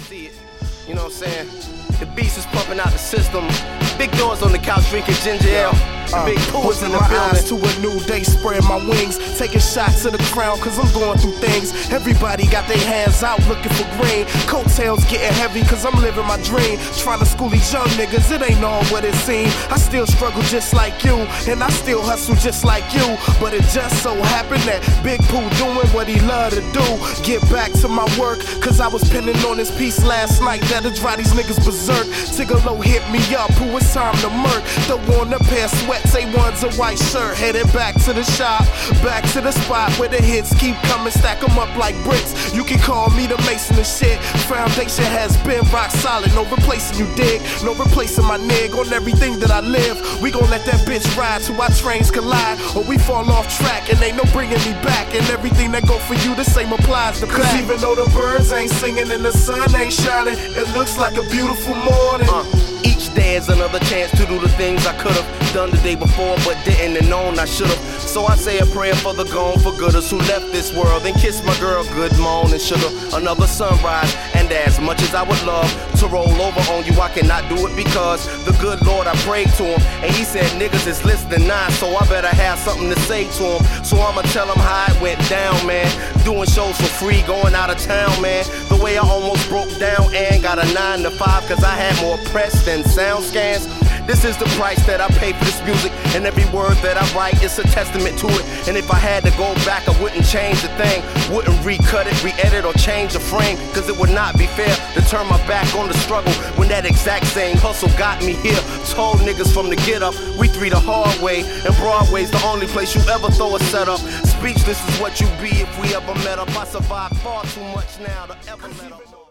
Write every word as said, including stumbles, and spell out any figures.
see it. You know what I'm saying? The beast is pumping out the system. Big doors on the couch drinking ginger ale. Uh, Big pools in the my building. eyes to a new day, spread my wings, taking shots to the crown, cause I'm going through things. Everybody got their hands out looking for green. Coattails getting heavy, cause I'm living my dream. Trying to school these young niggas, it ain't all what it seems. I still struggle just like you, and I still hustle just like you. But it just so happened that Big Pooh doing what he love to do. Get back to my work, cause I was penning on this piece last night that'll drive these niggas berserk. Tigolo hit me up, Pooh, it's time to murk. Throw on a pair of sweats, A one's a white shirt. Headed back to the shop, back to the spot where the hits keep coming, stack them up like bricks. You can call me the Mason of shit. Foundation has been rock solid, no replacing you dig, no replacing my nig on everything that I live. We gon' let that bitch ride till our trains collide, or we fall off track and ain't no bringing me back. And everything that go for you, the same applies to back. Cause even though the birds ain't singing and the sun ain't shining, it looks like a beautiful morning. Uh, each day is another chance to do the things I could've done the day before but didn't, and known I should've. So I say a prayer for the gone for gooders who left this world, and kiss my girl good morning sugar. Another sunrise, and as much as I would love to roll over on you, I cannot do it because the good Lord, I prayed to him, and he said niggas is listening now, so I better have something to say to him. So I'ma tell him how it went down, man. Doing shows for free, going out of town, man. The way I almost broke down and got a nine to five cause I had more press than sound scans. This is the price that I pay for this music, and every word that I write is a testament to it. And if I had to go back, I wouldn't change a thing. Wouldn't recut it, re-edit, or change a frame, cause it would not be fair to turn my back on the struggle when that exact same hustle got me here. Told niggas from the get up, we three the hard way, and Broadway's the only place you ever throw a setup. Speechless is what you be if we ever met up. I survived far too much now to ever let up.